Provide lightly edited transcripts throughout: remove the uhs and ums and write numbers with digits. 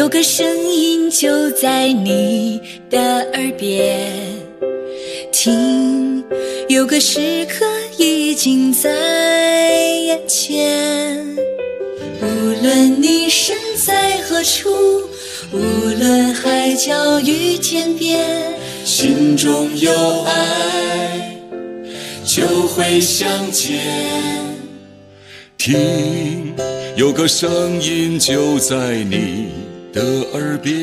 有个声音就在你的耳边，听，有个时刻已经在眼前。无论你身在何处，无论海角与天边，心中有爱就会相见。 听，有个声音就在你的耳边，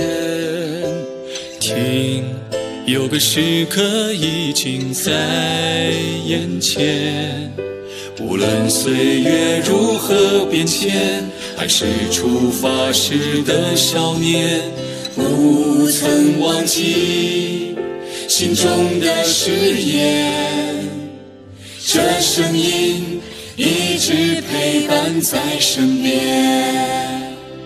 听，有个时刻已经在眼前。无论岁月如何变迁，还是出发时的少年，不曾忘记心中的誓言。这声音一直陪伴在身边。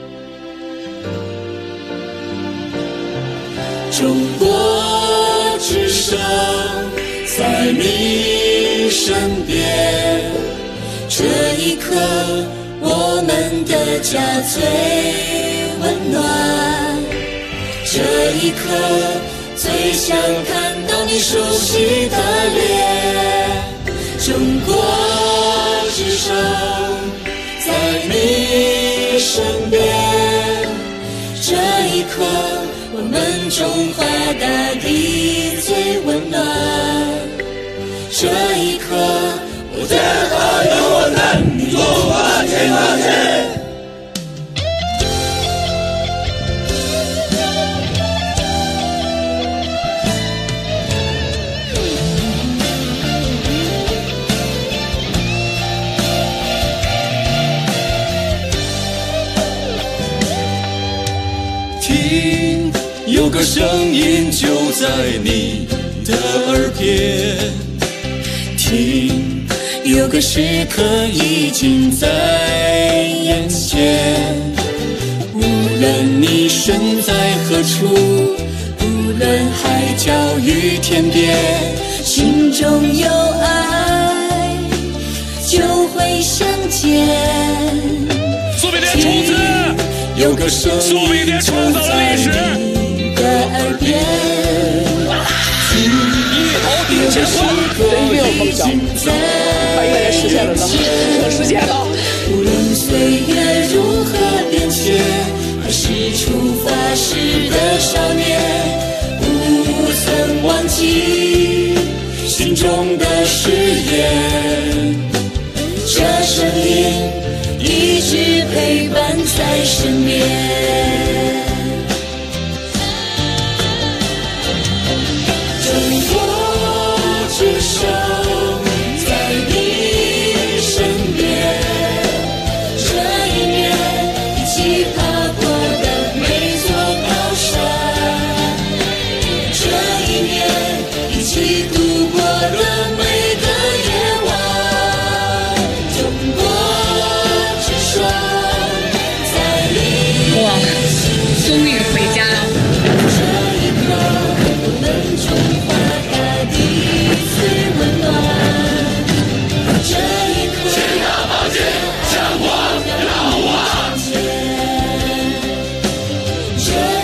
中国之声在你身边，这一刻我们的家最温暖，这一刻最想看到你熟悉的脸。中国之声在你身边，这一刻我们中华大地最温暖，这一刻我的爱有我难，中华天大天。听，有个声音就在你的耳边，听，有个时刻已经在眼前。无论你身在何处，无论海角与天边，心中有爱就会相见。 苏比连冲刺， 有个声音就在你的耳边， 一头顶乾坤，人没有梦想，把一个人实现了呢，我实现了。 无论岁月如何变迁，还是出发时的少年，不曾忘记心中的誓言。这声音一直陪伴在身边。中国之声在你身边，这一年一起爬过的每座高山，这一年一起度过的每个夜晚。中国之声在你终于回家了。 这一刻，我们中华大地最温暖。这一刻， 天大宝剑，向我耀望。 这